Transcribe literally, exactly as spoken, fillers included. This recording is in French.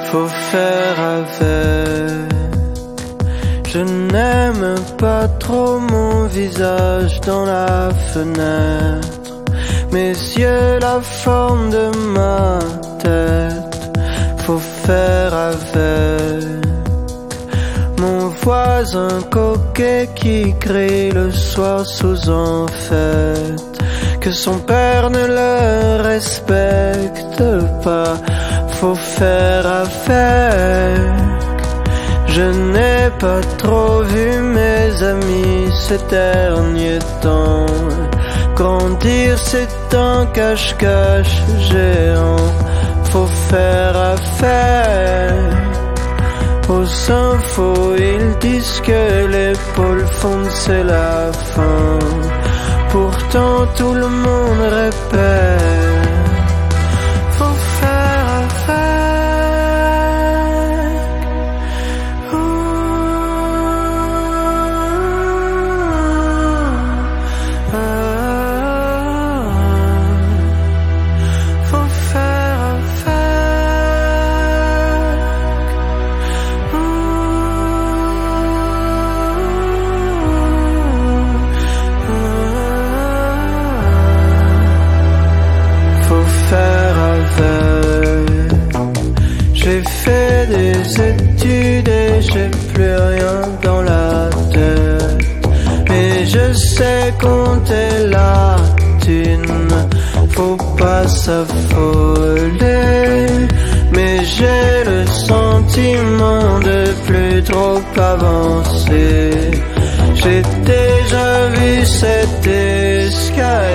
faut faire avec. Je n'aime pas trop mon visage dans la fenêtre, mes yeux la forme de ma tête, faut faire avec. Mon voisin coquet qui crie le soir sous en fête, que son père ne le respecte pas, faut faire avec. Je n'ai pas trop vu mes amis ces derniers temps, grandir c'est un cache-cache géant, faut faire avec. Aux infos ils disent que les pôles fondent c'est la fin, pourtant tout le monde répète, faut faire avec. J'ai fait des études et j'ai plus rien dans la tête, mais je sais compter la thune, faut pas s'affoler. Mais j'ai le sentiment de plus trop avancer, j'ai déjà vu cette escalier,